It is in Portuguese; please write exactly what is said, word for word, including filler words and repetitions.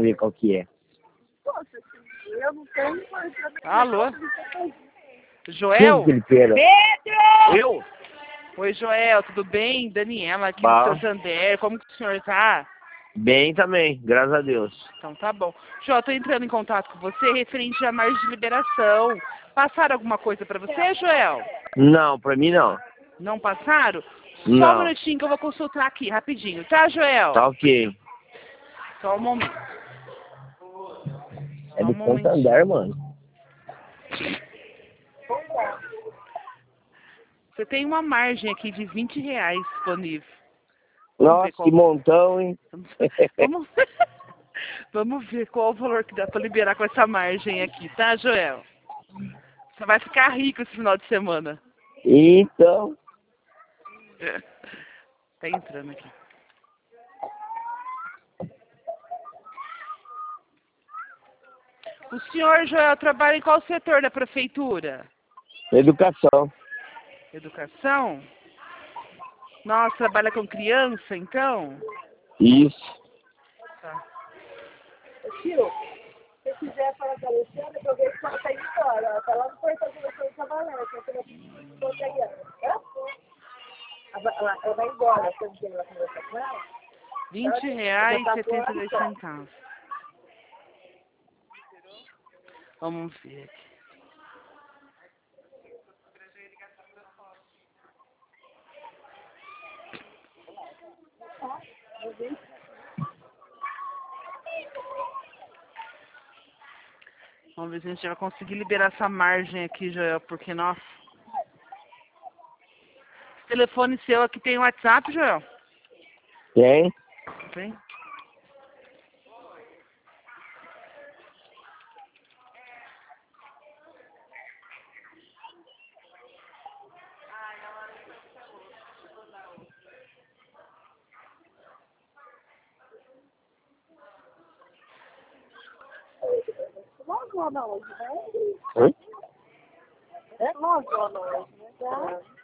ver qual que é. Poxa, eu não tenho coisa. Alô? Quem Joel? que ele queira? Pedro! Eu? Oi, Joel, tudo bem? Daniela aqui Bom. do Santander, como que o senhor tá? Bem também, graças a Deus. Então tá bom. Joel, tô entrando em contato com você referente à margem de liberação. Passaram alguma coisa pra você, Joel? Não, pra mim não. Não passaram? Só um Não. minutinho que eu vou consultar aqui, rapidinho, tá, Joel? Tá ok. Só um momento. É Só do um momentinho. Santander, mano. Você tem uma margem aqui de vinte reais disponível. Vamos Nossa, ver qual... que montão, hein? Vamos... Vamos ver qual o valor que dá pra liberar com essa margem aqui, tá, Joel? Você vai ficar rico esse final de semana. Então, Tá entrando aqui. O senhor, Joel, trabalha em qual setor da prefeitura? educação. Educação? Nossa, trabalha com criança, então? Isso. Tá. Tio, se você quiser falar com a Luciana, eu vejo que ela tá indo embora. Ela tá lá no portão que você está trabalhando. Você não consegue. Ela, ela, ela vai embora. Você não quer ela conversar com ela? vinte reais e setenta e dois centavos. Vamos ver aqui. Vamos ver se a gente vai conseguir liberar essa margem aqui, Joel, porque, nossa... Esse telefone seu aqui tem WhatsApp, Joel? Tem? Tem? Logo ou não hoje, né? Oi? É logo ou não hoje, né?